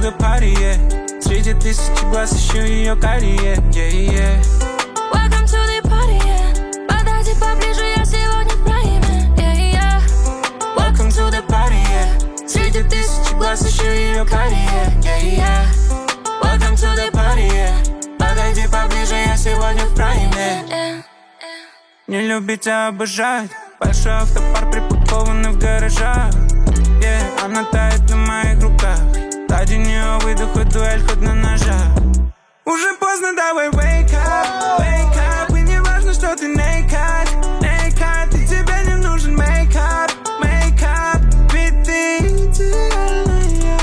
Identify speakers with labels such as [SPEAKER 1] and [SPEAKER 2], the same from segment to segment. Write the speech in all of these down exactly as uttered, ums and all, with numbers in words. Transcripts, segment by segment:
[SPEAKER 1] the party, yeah. Среди тысячи глаз ищу ее карие, yeah, yeah.
[SPEAKER 2] Welcome to the party, yeah. Подойди поближе, я сегодня в прайме, yeah, yeah.
[SPEAKER 1] Welcome to the party, yeah. Среди тысячи глаз ищу ее карие, yeah, yeah. Welcome to the party, yeah. Подойди поближе, я сегодня в прайме.
[SPEAKER 2] Yeah.
[SPEAKER 1] Не любить, а обожать. Большой автопарк припаркованный в гаражах, yeah. Она тает на моих руках. Ради нее выйду, хоть дуэль, хоть на ножах. Уже поздно, давай wake up, wake up. И не важно, что ты naked, naked. И тебе не нужен make-up, make-up. Ведь ты идеальная.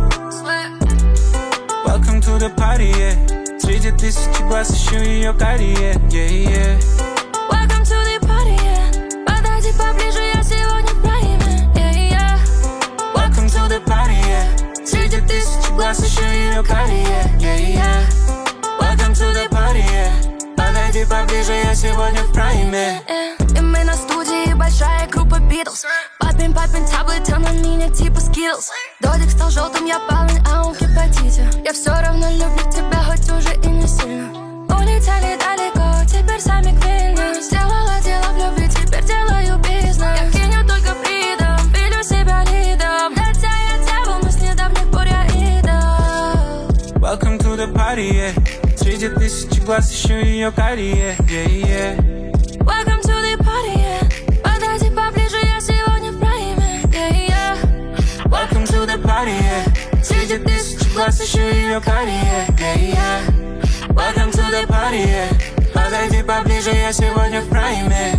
[SPEAKER 1] Welcome to the party, yeah. Среди тысячи глаз ищу ее карие, yeah, yeah.
[SPEAKER 2] Welcome to the party, yeah. Подойди поближе, я сегодня в прайме, yeah, yeah.
[SPEAKER 1] Welcome to the party, yeah. Среди тысячи глаз ищу ее карие, yeah, yeah. Welcome to the party, yeah. Подойди поближе, я сегодня в прайме.
[SPEAKER 2] Yeah. И мы на студии, большая группа Beatles. Папин, папин таблет, он на меня типа Skittles. Додик стал желтым, я полный, а он в гепатите. Я все равно люблю тебя, хоть уже и не сильно. Улетели далеко, теперь сами к Вильню. Сделала дело в любви, теперь делаю бизнес. Я киню только фридом, пилю себя лидом. Хотя я дьявол, но с недавних пор я идол.
[SPEAKER 1] Welcome to the party, yeah. Среди тысячи глаз ищу ее карие, yeah, yeah.
[SPEAKER 2] Welcome to the party, yeah. Подойди поближе, я сегодня в прайме, yeah, yeah.
[SPEAKER 1] Welcome to the party, yeah. Среди тысячи глаз ищу ее карие, yeah, yeah. Welcome to the party, yeah. Подойди поближе, я сегодня в прайме.